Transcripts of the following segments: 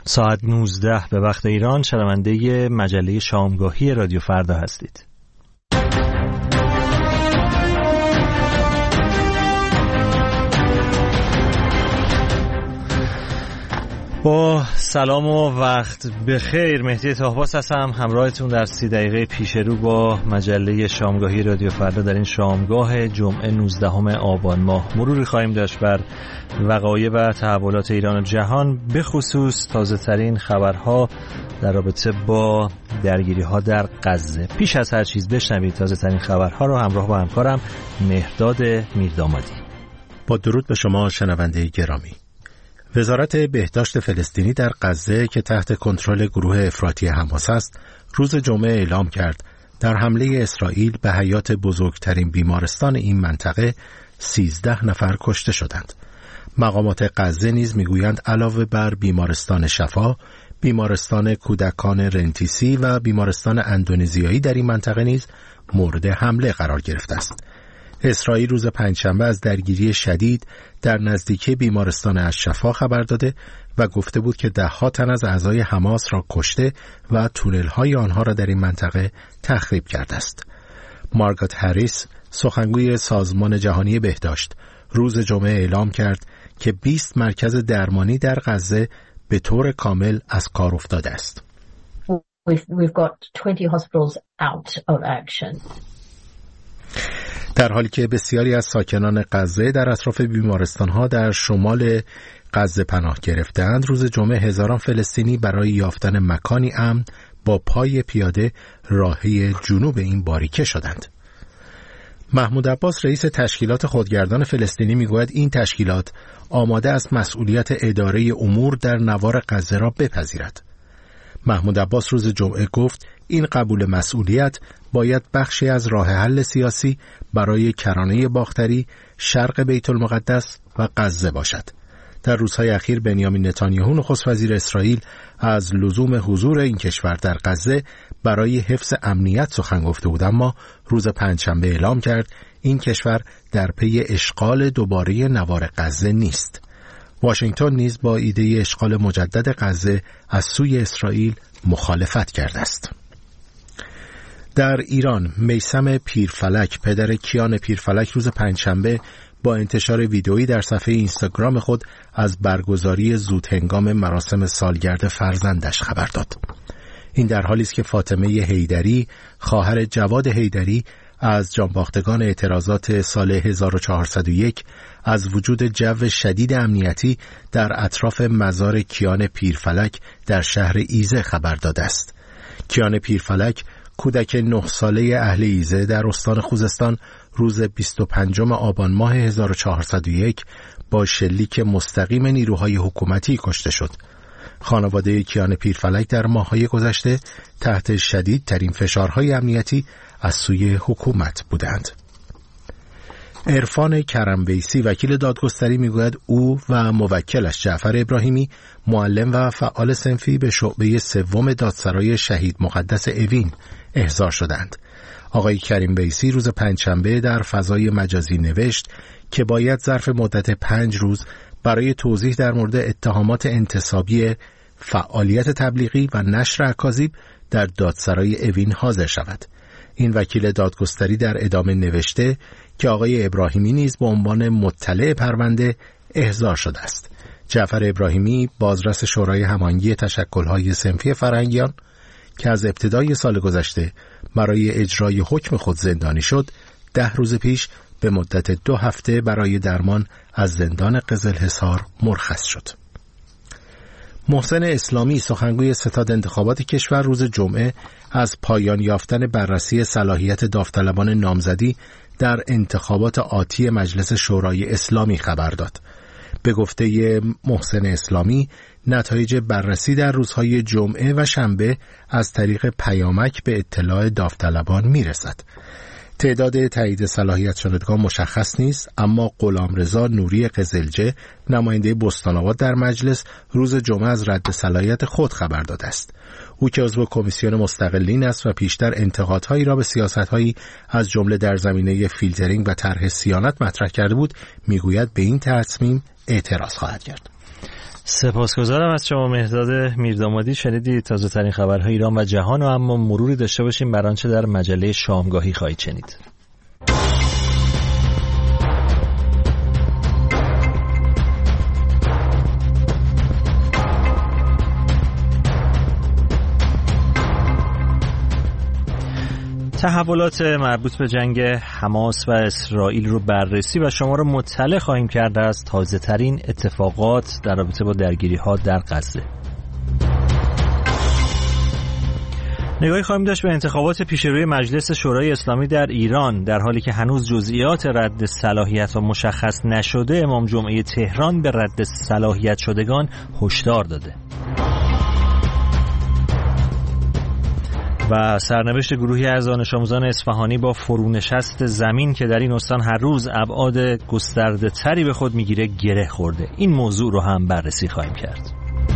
ساعت 19 به وقت ایران شنونده مجله شامگاهی رادیو فردا هستید. با سلام و وقت بخیر، مهدی طاهباس هستم همراهتون در 30 دقیقه پیش رو با مجله شامگاهی رادیو فردا در این شامگاه جمعه 19 آبان ماه. مروری خواهیم داشت بر وقایع و تحولات ایران و جهان، به خصوص تازه ترین خبرها در رابطه با درگیری ها در غزه. پیش از هر چیز بشنوید تازه ترین خبرها رو همراه با همکارم مهرداد میردامادی. با درود به شما شنونده گرامی. وزارت بهداشت فلسطینی در غزه که تحت کنترل گروه افراطی حماس است، روز جمعه اعلام کرد در حمله اسرائیل به حیات بزرگترین بیمارستان این منطقه 13 نفر کشته شدند. مقامات غزه نیز میگویند علاوه بر بیمارستان شفا، بیمارستان کودکان رنتیسی و بیمارستان اندونزیایی در این منطقه نیز مورد حمله قرار گرفته است. اسرائیل روز پنجشنبه از درگیری شدید در نزدیکی بیمارستان الشفا خبر داده و گفته بود که ده‌ها تن از اعضای حماس را کشته و تونل‌های آنها را در این منطقه تخریب کرده است. مارگات هریس، سخنگوی سازمان جهانی بهداشت، روز جمعه اعلام کرد که 20 مرکز درمانی در غزه به طور کامل از کار افتاده است. We've got 20 hospitals out of action. در حالی که بسیاری از ساکنان غزه در اطراف بیمارستان‌ها در شمال غزه پناه گرفتند، روز جمعه هزاران فلسطینی برای یافتن مکانی امن با پای پیاده راهی جنوب این باریکه شدند. محمود عباس رئیس تشکیلات خودگردان فلسطینی میگوید این تشکیلات آماده است مسئولیت اداره امور در نوار غزه را بپذیرد. محمود عباس روز جمعه گفت این قبول مسئولیت باید بخشی از راه حل سیاسی برای کرانه باختری، شرق بیت المقدس و غزه باشد. در روزهای اخیر بنیامین نتانیاهو نخست وزیر اسرائیل از لزوم حضور این کشور در غزه برای حفظ امنیت سخن گفته بود، اما روز پنجشنبه اعلام کرد این کشور در پی اشغال دوباره نوار غزه نیست. واشنگتن نیز با ایده اشغال مجدد غزه از سوی اسرائیل مخالفت کرده است. در ایران میثم پیرفلک، پدر کیان پیرفلک، روز پنجشنبه با انتشار ویدئویی در صفحه اینستاگرام خود از برگزاری زودهنگام مراسم سالگرد فرزندش خبر داد. این در حالی است که فاطمه حیدری، خواهر جواد حیدری، از جانباختگان اعتراضات سال 1401 از وجود جو شدید امنیتی در اطراف مزار کیان پیرفلک در شهر ایزه خبر داده است. کیان پیرفلک، کودک 9 ساله اهل ایزه در استان خوزستان، روز 25 آبان ماه 1401 با شلیک مستقیم نیروهای حکومتی کشته شد. خانواده کیان پیرفلک در ماه‌های گذشته تحت شدیدترین فشارهای امنیتی از سوی حکومت بودند. عرفان کرمویسی، وکیل دادگستری، میگوید او و موکلش جعفر ابراهیمی، معلم و فعال صنفی، به شعبه 3 دادسرای شهید مقدس اوین احضار شدند. آقای کرمویسی روز پنجشنبه در فضای مجازی نوشت که باید ظرف مدت 5 روز برای توضیح در مورد اتهامات انتصابی فعالیت تبلیغی و نشر اکاذیب در دادسرای اوین حاضر شود. این وکیل دادگستری در ادامه نوشته که آقای ابراهیمی نیز به عنوان مطلع پرونده احضار شده است. جعفر ابراهیمی، بازرس شورای هماهنگی تشکل‌های صنفی فرهنگیان که از ابتدای سال گذشته برای اجرای حکم خود زندانی شد، 10 روز پیش به مدت 2 هفته برای درمان از زندان قزلحصار مرخص شد. محسن اسلامی، سخنگوی ستاد انتخابات کشور، روز جمعه از پایان یافتن بررسی صلاحیت داوطلبان نامزدی در انتخابات آتی مجلس شورای اسلامی خبر داد. به گفته محسن اسلامی، نتایج بررسی در روزهای جمعه و شنبه از طریق پیامک به اطلاع داوطلبان میرسد. تعداد تایید صلاحیت شدگان مشخص نیست، اما غلامرضا نوری قزلجه، نماینده بستان‌آباد در مجلس، روز جمعه از رد صلاحیت خود خبر داده است. او که عضو کمیسیون مستقلین است و پیشتر انتقادهایی را به سیاست‌هایی از جمله در زمینه فیلترینگ و طرح صیانت مطرح کرده بود، میگوید به این تصمیم اعتراض خواهد کرد. سپاسگزارم از شما مهداد میردامادی. شنیدید تازه ترین خبرهای ایران و جهان و اما مروری داشته باشیم بر آنچه در مجله شامگاهی خواهید شنید. تحولات مربوط به جنگ حماس و اسرائیل رو بررسی و شما رو مطلع خواهیم کرد از تازه ترین اتفاقات در رابطه با درگیری ها در غزه. نگاهی خواهیم داشت به انتخابات پیشروی مجلس شورای اسلامی در ایران. در حالی که هنوز جزئیات رد صلاحیت ها مشخص نشده، امام جمعه تهران به رد صلاحیت شدگان هشدار داده. و سرنوشت گروهی از دانش آموزان اصفهانی با فرونشست زمین که در این استان هر روز ابعاد گسترده تری به خود میگیره گره خورده. این موضوع رو هم بررسی خواهیم کرد.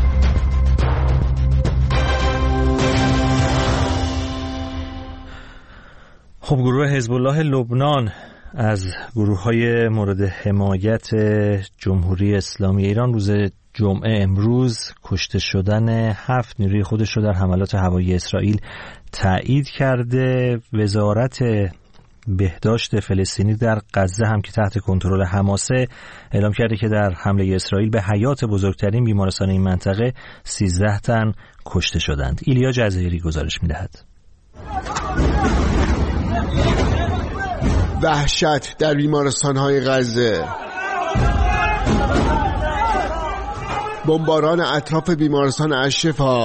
خب گروه حزب الله لبنان از گروه‌های مورد حمایت جمهوری اسلامی ایران روز جمعه امروز کشته شدن 7 نیروی خودش رو در حملات هوایی اسرائیل تایید کرده. وزارت بهداشت فلسطینی در غزه هم که تحت کنترل حماسه اعلام کرده که در حمله اسرائیل به حیات بزرگترین بیمارستان این منطقه 13 تن کشته شدند. ایلیا جزایری گزارش می‌دهد. وحشت در بیمارستان‌های غزه. بمباران اطراف بیمارستان الشفا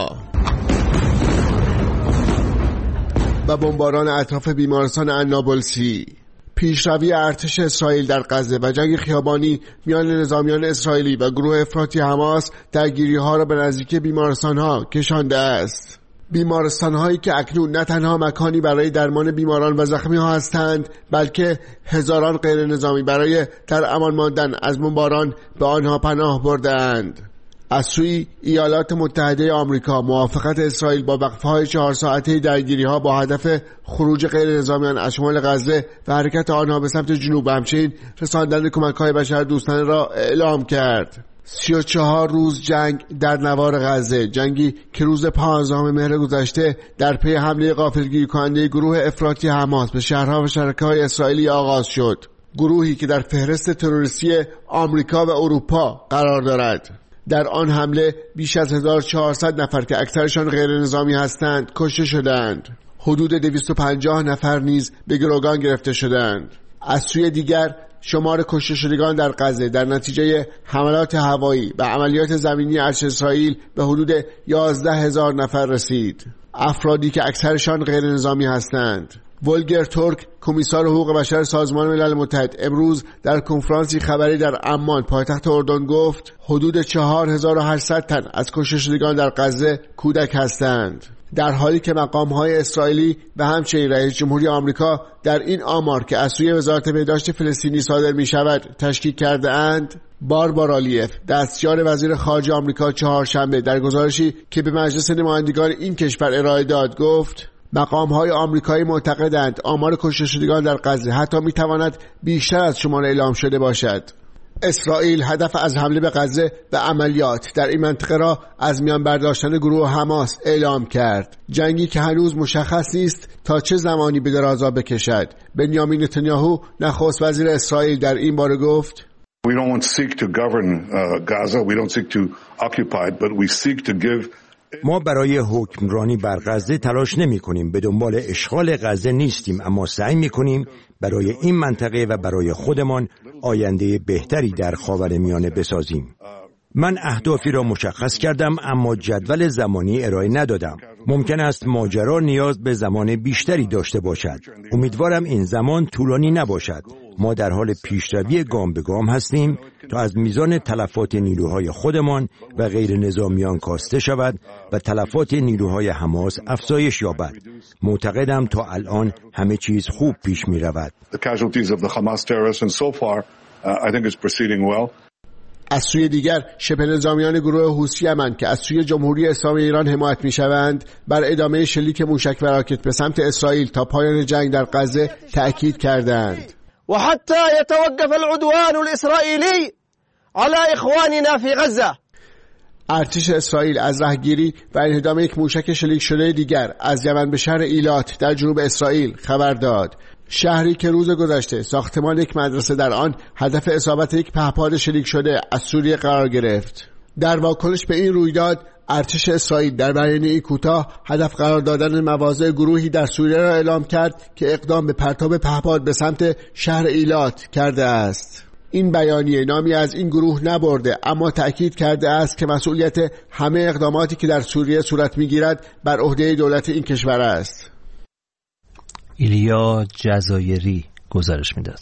و بمباران اطراف بیمارستان النابلسی. پیشروی ارتش اسرائیل در غزه و جنگ خیابانی میان نظامیان اسرائیلی و گروه افراطی حماس درگیری‌ها را به نزدیک بیمارستان‌ها کشانده است. بیمارستان‌هایی که اکنون نه تنها مکانی برای درمان بیماران و زخمی‌ها هستند، بلکه هزاران غیر نظامی برای در امان ماندن از بمباران به آنها پناه برده‌اند. از سوی ایالات متحده آمریکا موافقت اسرائیل با وقفه‌های 4 ساعته درگیری‌ها با هدف خروج غیر نظامیان از شمال غزه و حرکت آنها به سمت جنوب و همچنین رساندن کمک‌های بشردوستانه را اعلام کرد. 34 روز جنگ در نوار غزه، جنگی که روز 15 مهر گذشته در پی حمله غافلگیر کننده گروه افراطی حماس به شهرها و شرکه‌های اسرائیلی آغاز شد. گروهی که در فهرست تروریستی آمریکا و اروپا قرار دارد. در آن حمله بیش از 1400 نفر که اکثرشان غیر نظامی هستند کشته شدند. حدود 250 نفر نیز به گروگان گرفته شدند. از سوی دیگر شمار کشته شدگان در غزه در نتیجه حملات هوایی و عملیات زمینی ارتش اسرائیل به حدود 11,000 نفر رسید. افرادی که اکثرشان غیر نظامی هستند. ولگر تورک، کمیسار حقوق بشر سازمان ملل متحد، امروز در کنفرانسی خبری در عمان پایتخت اردن گفت حدود 4800 تن از کشته شدگان در غزه کودک هستند. در حالی که مقام‌های اسرائیلی و همچنین رئیس جمهوری آمریکا در این آمار که از سوی وزارت بهداشت فلسطینی صادر می‌شود تشکیک کرده اند، باربارا لیف، دستیار وزیر خارجه آمریکا، چهارشنبه در گزارشی که به مجلس نمایندگان این کشور ارائه داد گفت مقام‌های آمریکایی معتقدند آمار کشته شدگان در غزه حتی می‌تواند بیشتر از شمار اعلام شده باشد. اسرائیل هدف از حمله به غزه و عملیات در این منطقه را از میان برداشتن گروه حماس اعلام کرد. جنگی که هنوز مشخص نیست تا چه زمانی به درازا بکشد. بنیامین نتانیاهو نخست وزیر اسرائیل در این باره گفت We don't seek to govern Gaza, we don't seek to occupy it, but we seek to give. ما برای حکمرانی بر غزه تلاش نمی کنیم، به دنبال اشغال غزه نیستیم، اما سعی می کنیم برای این منطقه و برای خودمان آینده بهتری در خاورمیانه بسازیم. من اهدافی را مشخص کردم اما جدول زمانی ارائه ندادم. ممکن است ماجرا نیاز به زمان بیشتری داشته باشد. امیدوارم این زمان طولانی نباشد. ما در حال پیشروی گام به گام هستیم تا از میزان تلفات نیروهای خودمان و غیر نظامیان کاسته شود و تلفات نیروهای حماس افزایش یابد. معتقدم تا الان همه چیز خوب پیش می رود. از سوی دیگر شبه نظامیان گروه حوثی یمن که از سوی جمهوری اسلامی ایران حمایت می‌شوند بر ادامه شلیک موشک و راکت به سمت اسرائیل تا پایان جنگ در غزه تأکید کردند. وحتى يتوقف العدوان الإسرائيلي على إخواننا في غزة. ارتش اسرائیل از رهگیری و انهدام یک موشک شلیک شده دیگر از یمن به شهر ایلات در جنوب اسرائیل خبر داد. شهری که روز گذشته ساختمان یک مدرسه در آن هدف اصابت یک پهپاد شلیک شده از سوریه قرار گرفت. در واکنش به این رویداد ارتش اسرائیل در بیانیه‌ای کوتاه هدف قرار دادن مواضع گروهی در سوریه را اعلام کرد که اقدام به پرتاب پهپاد به سمت شهر ایلات کرده است. این بیانیه نامی از این گروه نبرده، اما تأکید کرده است که مسئولیت همه اقداماتی که در سوریه صورت می‌گیرد بر عهده دولت این کشور است. ایلیا جزایری گزارش می‌داد.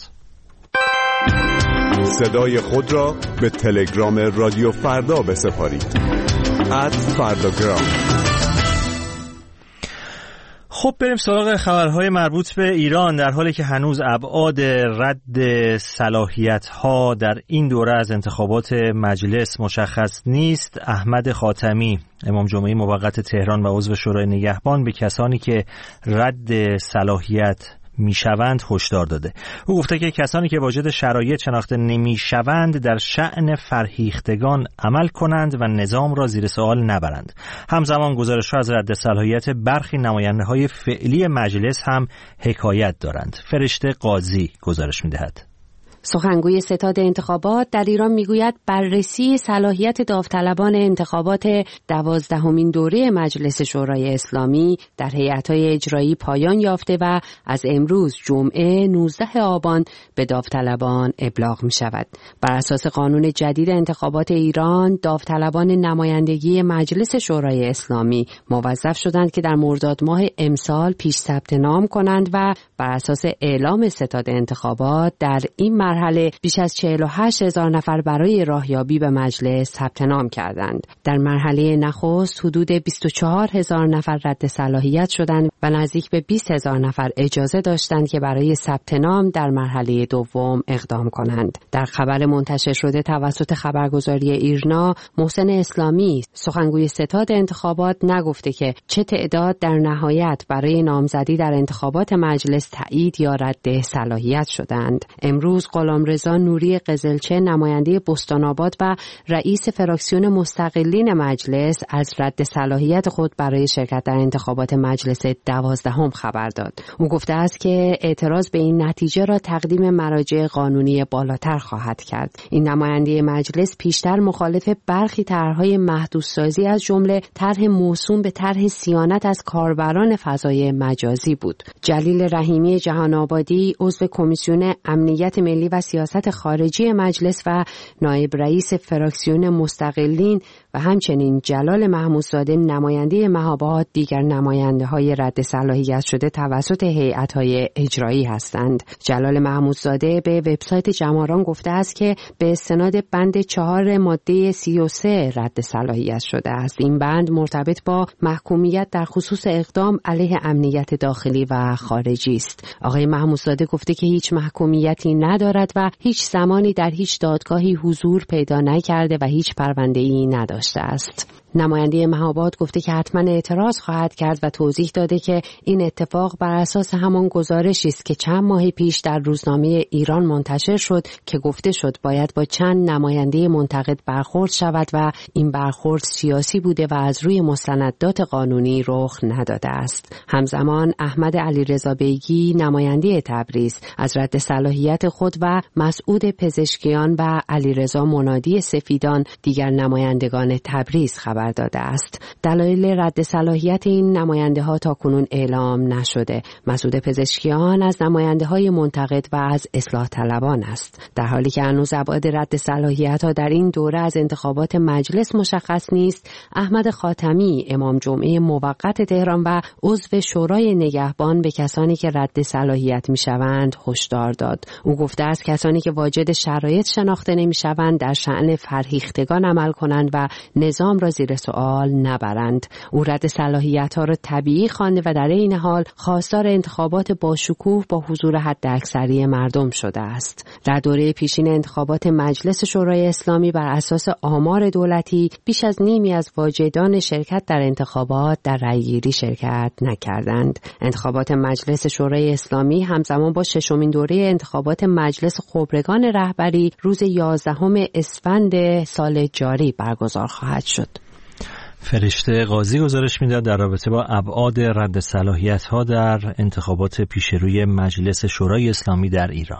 صدای خود را به تلگرام رادیو فردا بسپارید. @فرداگرام. خب بریم سراغ خبرهای مربوط به ایران. در حالی که هنوز ابعاد رد صلاحیت‌ها در این دوره از انتخابات مجلس مشخص نیست، احمد خاتمی امام جمعه موقت تهران و عضو شورای نگهبان به کسانی که رد صلاحیت میشوند هشدار داده. او گفته که کسانی که واجد شرایط شناخته نمیشوند در شأن فرهیختگان عمل کنند و نظام را زیر سوال نبرند. همزمان گزارش‌ها از رد صلاحیت برخی نماینده‌های فعلی مجلس هم حکایت دارند. فرشته قاضی گزارش می‌دهد. سخنگوی ستاد انتخابات در ایران میگوید بررسی صلاحیت داوطلبان انتخابات 12مین دوره مجلس شورای اسلامی در هیئت‌های اجرایی پایان یافته و از امروز جمعه 19 آبان به داوطلبان ابلاغ می شود. بر اساس قانون جدید انتخابات ایران، داوطلبان نمایندگی مجلس شورای اسلامی موظف شدند که در مرداد ماه امسال پیش ثبت نام کنند و بر اساس اعلام ستاد انتخابات در این مرحله بیش از 48,000 نفر برای راهیابی به مجلس ثبت نام کردند. در مرحله نخست حدود 24,000 نفر رد صلاحیت شدند و نزدیک به 20,000 نفر اجازه داشتند که برای ثبت نام در مرحله دوم اقدام کنند. در خبر منتشر شده توسط خبرگزاری ایرنا، محسن اسلامی سخنگوی ستاد انتخابات نگفته که چه تعداد در نهایت برای نامزدی در انتخابات مجلس تایید یا رد صلاحیت شدند. امروز غلامرضا نوری قزلچه نماینده بستان‌آباد و رئیس فراکسیون مستقلین مجلس از رد صلاحیت خود برای شرکت در انتخابات مجلس 12 خبر داد. او گفته است که اعتراض به این نتیجه را تقدیم مراجع قانونی بالاتر خواهد کرد. این نماینده مجلس پیشتر مخالف برخی طرح‌های محدودسازی از جمله طرح موسوم به طرح صیانت از کاربران فضای مجازی بود. جلیل رحیمی جهان آبادی عضو کمیسیون امنیت ملی و سیاست خارجی مجلس و نایب رئیس فراکسیون مستقلین و همچنین جلال محمودزاده نماینده مهاباد دیگر نماینده‌های رد صلاحیت شده توسط هیئت‌های اجرایی هستند. جلال محمودزاده به وبسایت جماران گفته است که به استناد بند 4 ماده 33 رد صلاحیت شده است. این بند مرتبط با محکومیت در خصوص اقدام علیه امنیت داخلی و خارجی است. آقای محمودزاده گفته که هیچ محکومیتی ندارد و هیچ زمانی در هیچ دادگاهی حضور پیدا نکرده و هیچ پرونده‌ای نداشته است. نماینده مهاباد گفته که حتما اعتراض خواهد کرد و توضیح داده که این اتفاق بر اساس همان گزارشی است که چند ماه پیش در روزنامه ایران منتشر شد که گفته شد باید با چند نماینده منتقد برخورد شود و این برخورد سیاسی بوده و از روی مستندات قانونی رخ نداده است. همزمان احمد علیرضا بیگی نماینده تبریز از رد صلاحیت خود و مسعود پزشکیان و علیرضا منادی سفیدان دیگر نمایندگان تبریز خبر داده است. دلایل رد صلاحیت این نماینده ها تاکنون اعلام نشده. مسعود پزشکیان از نماینده های منتقد و از اصلاح طلبان است. در حالی که هنوز ابعاد رد صلاحیت ها در این دوره از انتخابات مجلس مشخص نیست، احمد خاتمی امام جمعه موقت تهران و عضو شورای نگهبان به کسانی که رد صلاحیت می شوند هشدار داد. او گفته است کسانی که واجد شرایط شناخته نمی شوند در شأن فرهیختگان عمل کنند و نظام را زیر زیر سوال نبرند. او رد صلاحیت‌ها را طبیعی خوانده و در این حال خواستار انتخابات با شکوه با حضور حداکثری مردم شده است. در دوره پیشین انتخابات مجلس شورای اسلامی بر اساس آمار دولتی بیش از نیمی از واجدان شرکت در انتخابات در رأیگیری شرکت نکردند. انتخابات مجلس شورای اسلامی همزمان با ششمین دوره انتخابات مجلس خبرگان رهبری روز 11 اسفند سال جاری برگزار خواهد شد. فرشته قاضی گزارش میداد در رابطه با ابعاد رد صلاحیت‌ها در انتخابات پیشروی مجلس شورای اسلامی در ایران.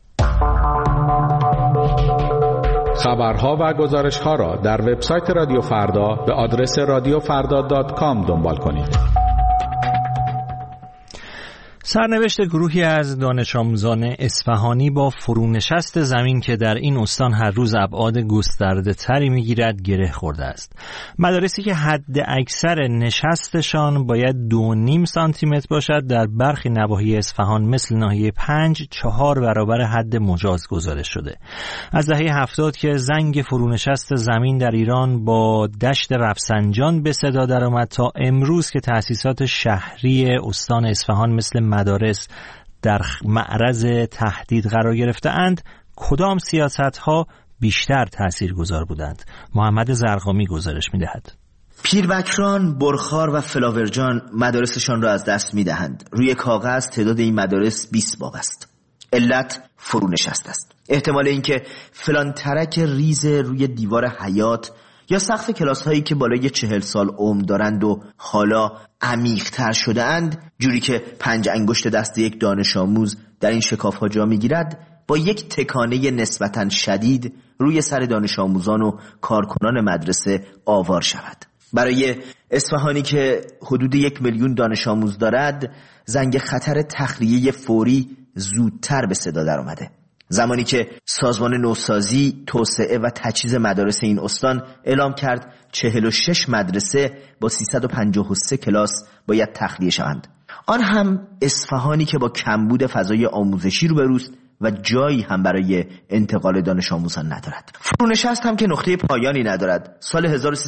خبرها و گزارش‌ها را در وبسایت رادیو فردا به آدرس radiofarda.com دنبال کنید. سرنوشت گروهی از دانش آموزان اصفهانی با فرونشست زمین که در این استان هر روز ابعاد گسترده تری میگیرد گره خورده است. مدارسی که حد اکثر نشستشان باید 2.5 سانتیمتر باشد در برخی نواحی اصفهان مثل ناحیه 5 4 برابر حد مجاز گزارش شده. از دهه 70 که زنگ فرونشست زمین در ایران با دشت رفسنجان به صدا درآمد تا امروز که تأسیسات شهری استان اصفهان مثل مدارس در معرض تهدید قرار گرفته‌اند، کدام سیاست‌ها بیشتر تاثیرگذار بودند؟ محمد زرقامی گزارش می‌دهد. پیربکران، برخار و فلاورجان مدارسشان را از دست می‌دهند. روی کاغذ تعداد این مدارس 20 باب است. علت فرونشست است. احتمال اینکه فلان ترک ریز روی دیوار حیات یا سقف کلاس هایی که بالای 40 سال عمر دارند و حالا عمیق‌تر شده اند، جوری که 5 انگشت دست یک دانش آموز در این شکاف ها جا میگیرد، با یک تکانه نسبتاً شدید روی سر دانش آموزان و کارکنان مدرسه آوار شود. برای اصفهانی که حدود 1 میلیون دانش آموز دارد، زنگ خطر تخلیه فوری زودتر به صدا در آمده. زمانی که سازمان نوسازی، توسعه و تجهیز مدارس این استان اعلام کرد 46 مدرسه با 353 کلاس باید تخلیه شوند. آن هم اصفهانی که با کمبود فضای آموزشی روبروست و جایی هم برای انتقال دانش آموزان ندارد. فرونشست هم که نقطه پایانی ندارد. سال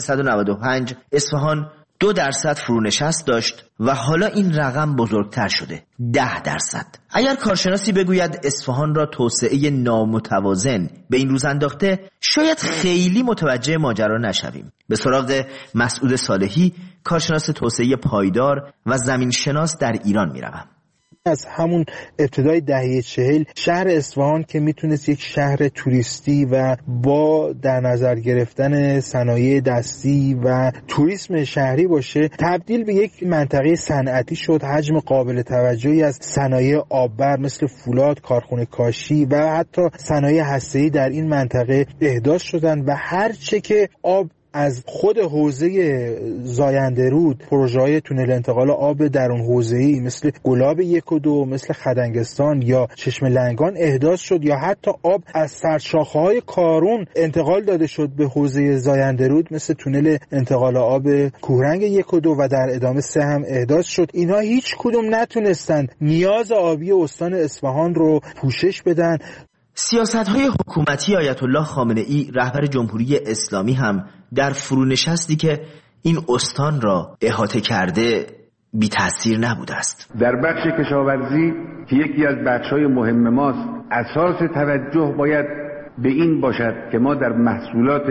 1395 اصفهان 2% فرونشست داشت و حالا این رقم بزرگتر شده، 10%. اگر کارشناسی بگوید اصفهان را توسعه نامتوازن به این روز انداخته، شاید خیلی متوجه ماجرا نشویم. به سراغ مسعود صالحی، کارشناس توسعه پایدار و زمینشناس در ایران میروم. از همون ابتدای دهه 40 شهر اصفهان که میتونست یک شهر توریستی و با در نظر گرفتن صنایع دستی و توریسم شهری باشه، تبدیل به یک منطقه صنعتی شد. حجم قابل توجهی از صنایع آببر مثل فولاد، کارخونه کاشی و حتی صنایع هسته‌ای در این منطقه احداث شدند و هر چه که آب از خود حوزه زاینده رود، پروژه‌های تونل انتقال آب در اون حوزه‌ای مثل گلاب 1 و 2، مثل خدنگستان یا چشم لنگان احداث شد، یا حتی آب از سرشاخه‌های کارون انتقال داده شد به حوزه زاینده رود مثل تونل انتقال آب کوهرنگ 1 و 2 و در ادامه 3 هم احداث شد. اینا هیچ کدوم نتونستند نیاز آبی استان اصفهان رو پوشش بدن. سیاست‌های حکومتی آیت الله خامنه‌ای رهبر جمهوری اسلامی هم در فرونشستی که این استان را احاطه کرده بی تأثیر نبوده است. در بخش کشاورزی که یکی از بخش‌های مهم ماست، اساس توجه باید به این باشد که ما در محصولات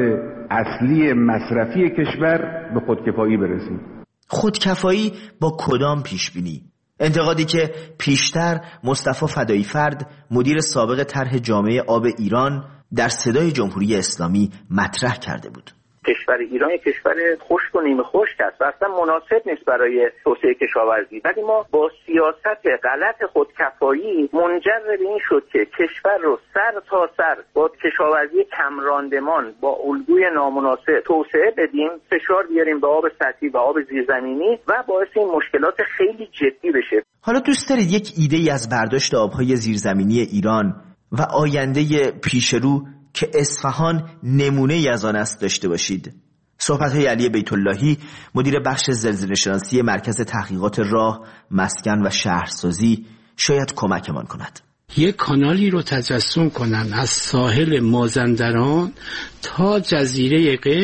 اصلی مصرفی کشور به خودکفایی برسیم. خودکفایی با کدام پیشبینی؟ انتقادی که پیشتر مصطفی فدایی فرد، مدیر سابق طرح جامعه آب ایران، در صدای جمهوری اسلامی مطرح کرده بود. کشور ایران یک کشور خشک و نیمه خشک است و اصلا مناسب نیست برای توسعه کشاورزی، ولی ما با سیاست غلط خودکفایی منجر به این شد که کشور رو سر تا سر با کشاورزی کم راندمان با الگوی نامناسب توسعه بدیم، فشار بیاریم به آب سطحی و آب زیرزمینی و باعث این مشکلات خیلی جدی بشه. حالا دوست دارید یک ایده ای از برداشت آبهای زیرزمینی ایران و آینده پیشرو که اصفهان نمونه ای از آن است داشته باشید؟ صحبت‌های علی بیت اللهی، مدیر بخش زلزله‌شناسی مرکز تحقیقات راه، مسکن و شهرسازی شاید کمکمان کند. یک کانالی رو تجسم کنن از ساحل مازندران تا جزیره قشم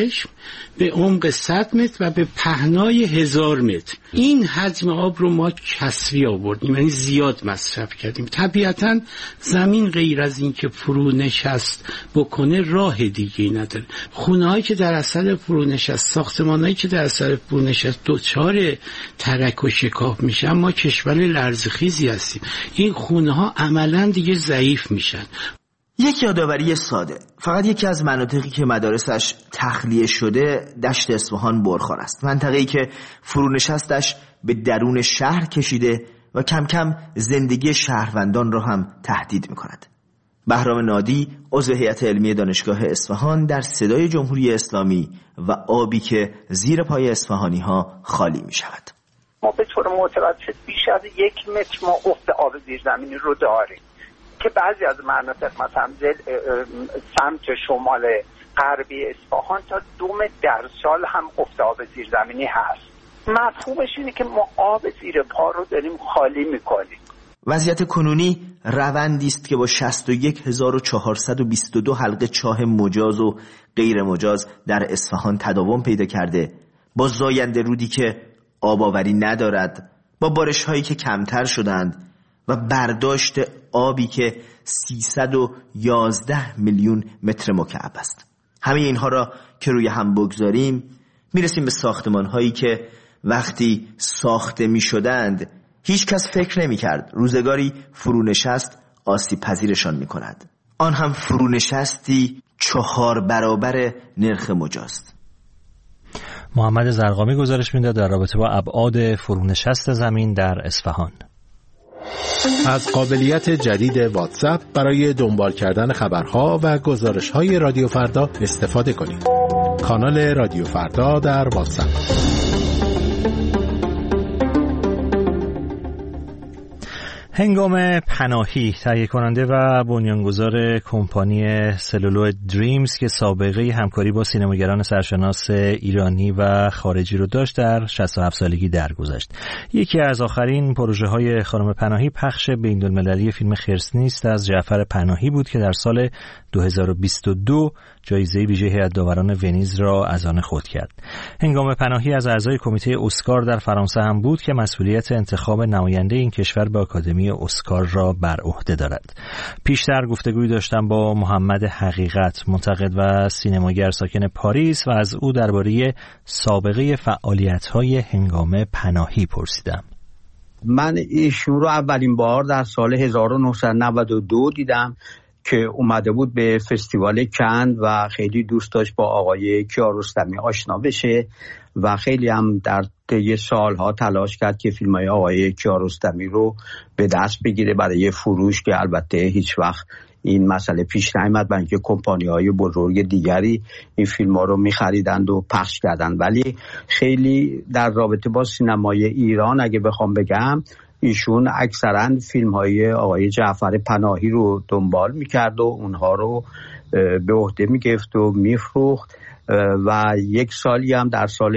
به عمق 100 متر و به پهنای 1000 متر. این حجم آب رو ما کسری آوردیم، یعنی زیاد مصرف کردیم. طبیعتاً زمین غیر از این که فرو نشست بکنه راه دیگه‌ای نداره. خونه‌هایی که در اثر فرو نشست، ساختمان‌هایی که در اثر فرو نشست دچار ترک و شکاف میشن، ما کشور لرزخیزی هستیم. این خونه‌ها عملاً دیگه ضعیف میشن. یک یادآوری ساده، فقط یکی از مناطقی که مدارسش تخلیه شده دشت اصفهان برخار است. منطقه‌ای که فرونشستش به درون شهر کشیده و کم کم زندگی شهروندان را هم تهدید می‌کند. بهرام نادی، عضو هیئت علمی دانشگاه اصفهان، در صدای جمهوری اسلامی و آبی که زیر پای اصفهانی‌ها خالی می‌شود. ما به طور متوسط بیش از 1 متر ما افت آب زیرزمینی رو داریم که بعضی از مناطق مثلا سمت شمال غربی اصفهان تا 2 متر در سال هم افت آب زیرزمینی هست. مفهومش اینه که ما آب زیر پا رو داریم خالی میکنیم. وضعیت کنونی روندی است که با 61422 حلقه چاه مجاز و غیر مجاز در اصفهان تداوم پیدا کرده، با زاینده رودی که آباوری ندارد، با بارش هایی که کمتر شدند و برداشت آبی که 311 میلیون متر مکعب است. همه اینها را که روی هم بگذاریم میرسیم به ساختمان هایی که وقتی ساخته می شدند هیچ کس فکر نمی کرد روزگاری فرونشست آسیب پذیرشان می کند. آن هم فرونشستی 4 برابر نرخ مجاز. محمد زرقامی گزارش می‌داد در رابطه با ابعاد فرونشست زمین در اصفهان. از قابلیت جدید واتساپ برای دنبال کردن خبرها و گزارش‌های رادیو فردا استفاده کنید. کانال رادیو فردا در واتساپ. هنگام پناهی، تهیه کننده و بنیانگذار کمپانی سلولوید دریمز که سابقه همکاری با سینماگران سرشناس ایرانی و خارجی رو داشت، در 67 سالگی درگذشت. یکی از آخرین پروژه‌های خانم پناهی پخش بین‌المللی فیلم خرس نیست از جعفر پناهی بود که در سال 2022 جایزه ویژه هیئت داوران ونیز را از آن خود کرد. هنگام پناهی از اعضای کمیته اسکار در فرانسه هم بود که مسئولیت انتخاب نماینده این کشور به آکادمی اسکار را بر عهده دارد. پیشتر گفتگویی داشتم با محمد حقیقت، منتقد و سینماگر ساکن پاریس، و از او درباره سابقه فعالیت‌های هنگام پناهی پرسیدم. من ایشون رو اولین بار در سال 1992 دیدم که اومده بود به فستیوال کند و خیلی دوست داشت با آقای کیارستمی آشنا بشه و خیلی هم در طی سالها تلاش کرد که فیلم‌های آقای کیارستمی رو به دست بگیره برای فروش، که البته هیچ وقت این مسئله پیش نیامد، برای اینکه کمپانی‌های بزرگ دیگری این فیلم‌ها رو می‌خریدند و پخش کردند. ولی خیلی در رابطه با سینمای ایران اگه بخوام بگم، ایشون اکثرا فیلم‌های آقای جعفر پناهی رو دنبال می‌کرد و اونها رو به عهده می‌گرفت و می‌فروخت و یک سالی هم در سال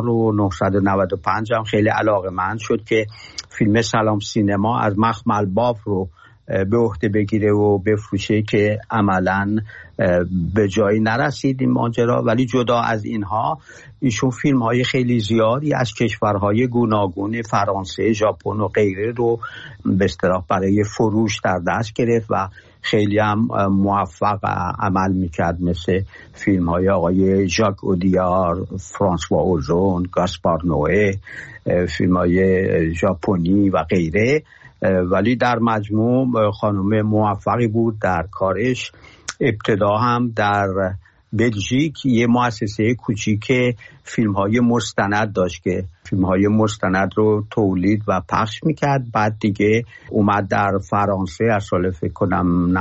1995 هم خیلی علاقه‌مند شد که فیلم سلام سینما از مخمل باف رو به عهده بگیره و بفروشه، که عملاً به جایی نرسید این ماجرا. ولی جدا از اینها ایشون فیلم‌های خیلی زیادی از کشورهای گوناگون فرانسه، ژاپن و غیره رو به اصطلاح برای فروش در دست گرفت و خیلی هم موفق عمل میکرد، مثل فیلم‌های آقای ژاک اودیار، فرانسوا اوزون، گاسپار نوئه، فیلم‌های ژاپنی و غیره. ولی در مجموع خانم موفقی بود در کارش. ابتدا هم در بلژیک یه مؤسسه کوچیک فیلم‌های مستند داشت که فیلم‌های مستند رو تولید و پخش میکرد. بعد دیگه اومد در فرانسه از سال فکر کنم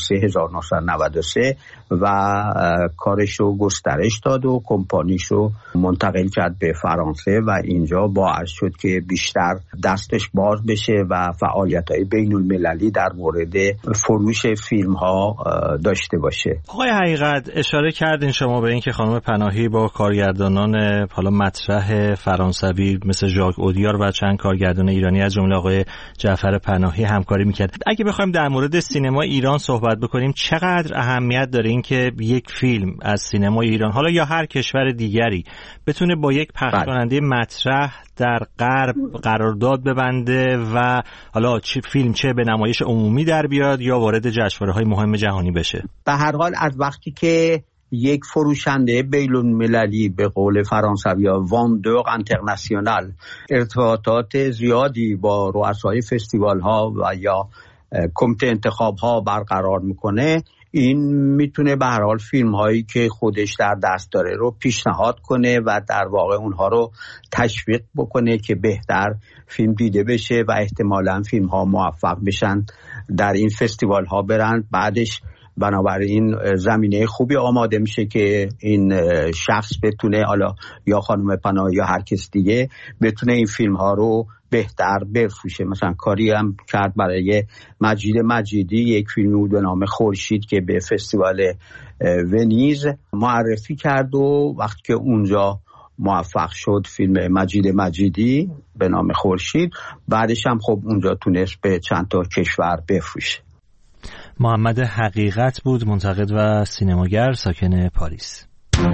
1993 و کارش رو گسترش داد و کمپانیش رو منتقل کرد به فرانسه و اینجا باعث شد که بیشتر دستش باز بشه و فعالیت‌های بین‌المللی در مورد فروش فیلم‌ها داشته باشه. آقای حقیقت، اشاره کردین شما به این که خانم پناهی با کارگردانان حالا مطرح فرانسوی مثل ژاک اودیار و چند کارگردان ایرانی از جمله آقای جعفر پناهی همکاری میکرد. اگه بخوایم در مورد سینما ایران صحبت بکنیم، چقدر اهمیت داره این که یک فیلم از سینمای ایران حالا یا هر کشور دیگری بتونه با یک پخش کننده مطرح در غرب قرارداد ببنده و حالا فیلم چه به نمایش عمومی در بیاد یا وارد جشنواره‌های مهم جهانی بشه؟ به هر حال از وقتی که یک فروشنده بین‌المللی به قول فرانسوی‌ها واندور اینترنشنال ارتباطات زیادی با رؤسای فستیوال‌ها و یا کمیته انتخاب‌ها برقرار میکنه، این میتونه به هر حال فیلم هایی که خودش در دست داره رو پیشنهاد کنه و در واقع اونها رو تشویق بکنه که بهتر فیلم دیده بشه و احتمالاً فیلم ها موفق بشن در این فستیوال ها برن. بعدش بنابراین زمینه خوبی آماده میشه که این شخص بتونه، حالا یا خانم پناهی یا هر کس دیگه، بتونه این فیلم ها رو بهتر بفروشه. مثلا کاری هم کرد برای مجید مجیدی، یک فیلم بود به نام خورشید که به فستیوال ونیز معرفی کرد و وقتی که اونجا موفق شد فیلم مجید مجیدی به نام خورشید، بعدش هم خب اونجا تونست به چند تا کشور بفروشه. محمد حقیقت بود، منتقد و سینماگر ساکن پاریس.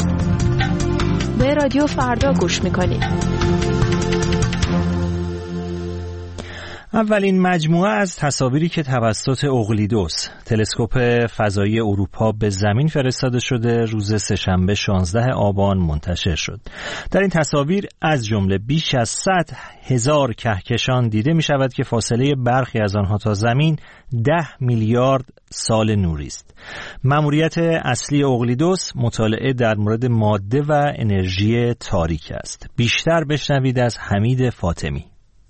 به رادیو فردا گوش میکنید. اولین مجموعه از تصاویری که توسط اقلیدس تلسکوپ فضایی اروپا به زمین فرستاده شده روز سه‌شنبه 16 آبان منتشر شد. در این تصاویر از جمله بیش از 100,000 کهکشان دیده می شود که فاصله برخی از آنها تا زمین 10 میلیارد سال نوری است. مأموریت اصلی اقلیدس مطالعه در مورد ماده و انرژی تاریک است. بیشتر بشنوید از حمید فاطمی.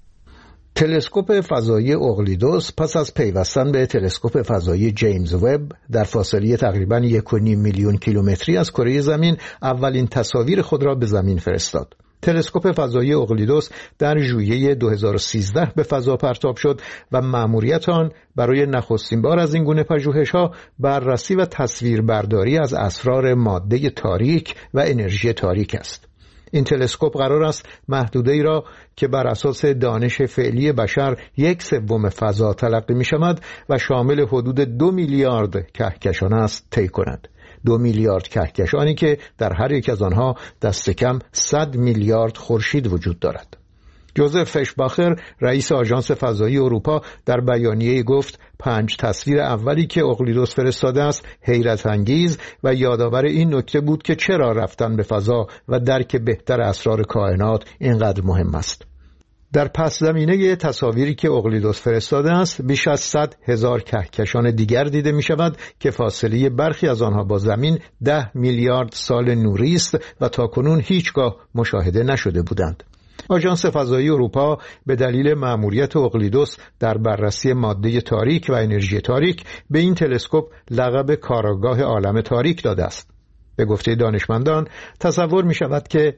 تلسکوپ فضایی اقلیدس پس از پیوستن به تلسکوپ فضایی جیمز وب در فاصله تقریباً 1.5 میلیون کیلومتری از کره زمین اولین تصاویر خود را به زمین فرستاد. تلسکوپ فضایی اقلیدس در ژوئیه 2013 به فضا پرتاب شد و مأموریت آن برای نخستین بار از این گونه پژوهش‌ها بررسی و تصویربرداری از اسرار ماده تاریک و انرژی تاریک است. این تلسکوپ قرار است محدوده‌ای را که بر اساس دانش فعلی بشر 1/3 فضا تلقی می شود و شامل حدود 2 میلیارد کهکشان است طی کند. 2 میلیارد کهکشانی که در هر یک از آنها دست کم 100 میلیارد خورشید وجود دارد. جوزف فشباخر رئیس آژانس فضایی اروپا در بیانیه‌ای گفت 5 تصویر اولی که اقلیدس فرستاده است حیرت انگیز و یادآور این نکته بود که چرا رفتن به فضا و درک بهتر اسرار کائنات اینقدر مهم است. در پس زمینه تصاویری که اقلیدس فرستاده است بیش از 100,000 کهکشان دیگر دیده می شود که فاصله برخی از آنها با زمین 10 میلیارد سال نوری است و تاکنون هیچگاه مشاهده نشده بودند. آژانس فضایی اروپا به دلیل مأموریت اقلیدس در بررسی ماده تاریک و انرژی تاریک به این تلسکوپ لقب کارآگاه عالم تاریک داده است. به گفته دانشمندان تصور می شود که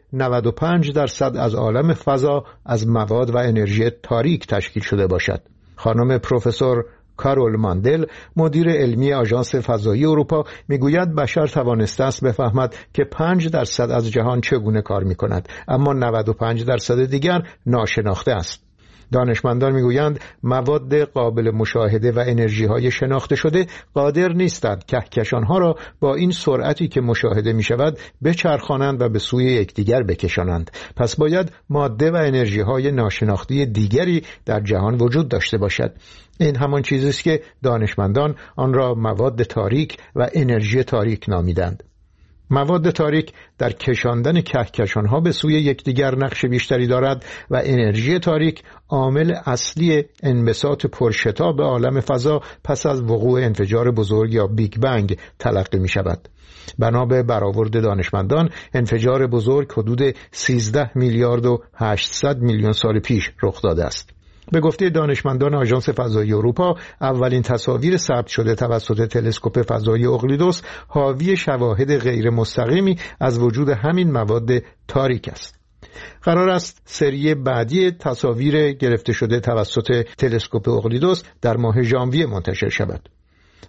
95% از عالم فضا از مواد و انرژی تاریک تشکیل شده باشد. خانم پروفسور کارول ماندل مدیر علمی آژانس فضایی اروپا میگوید بشر توانسته است بفهمد که 5% از جهان چگونه کار میکند، اما 95% دیگر ناشناخته است. دانشمندان میگویند مواد قابل مشاهده و انرژی‌های شناخته شده قادر نیستند کهکشان‌ها را با این سرعتی که مشاهده می‌شود بچرخانند و به سوی یکدیگر بکشانند. پس باید ماده و انرژی‌های ناشناخته دیگری در جهان وجود داشته باشد. این همان چیزی است که دانشمندان آن را مواد تاریک و انرژی تاریک نامیدند. مواد تاریک در کشاندن کهکشان‌ها به سوی یکدیگر نقش بیشتری دارد و انرژی تاریک عامل اصلی انبساط پرشتاب عالم فضا پس از وقوع انفجار بزرگ یا بیگ بنگ تلقی می شود. بنا به برآورد دانشمندان انفجار بزرگ حدود 13 میلیارد و 800 میلیون سال پیش رخ داده است. به گفته دانشمندان آژانس فضایی اروپا اولین تصاویر ثبت شده توسط تلسکوپ فضایی اقلیدس حاوی شواهد غیر مستقیمی از وجود همین مواد تاریک است. قرار است سری بعدی تصاویر گرفته شده توسط تلسکوپ اقلیدس در ماه ژانویه منتشر شود.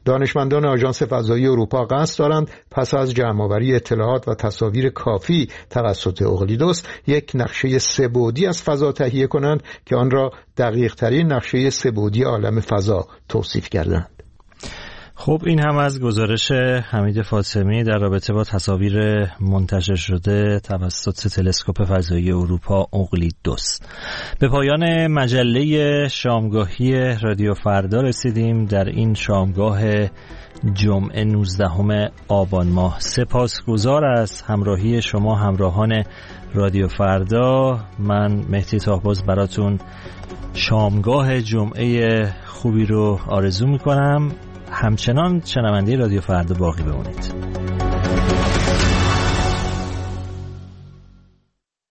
دانشمندان آژانس فضایی اروپا قصد دارند پس از جمع‌آوری اطلاعات و تصاویر کافی توسط اقلیدس یک نقشه سه‌بعدی از فضا تهیه کنند که آن را دقیق‌ترین نقشه سه‌بعدی عالم فضا توصیف کردند. خب این هم از گزارش حمید فاطمی در رابطه با تصاویر منتشر شده توسط تلسکوپ فضایی اروپا اقلیدس. به پایان مجله شامگاهی رادیو فردا رسیدیم. در این شامگاه جمعه 19 آبان ماه سپاسگزار از همراهی شما همراهان رادیو فردا. من مهدی طاهباز براتون شامگاه جمعه خوبی رو آرزو میکنم. همچنان شنونده رادیو فردا باقی بمونید.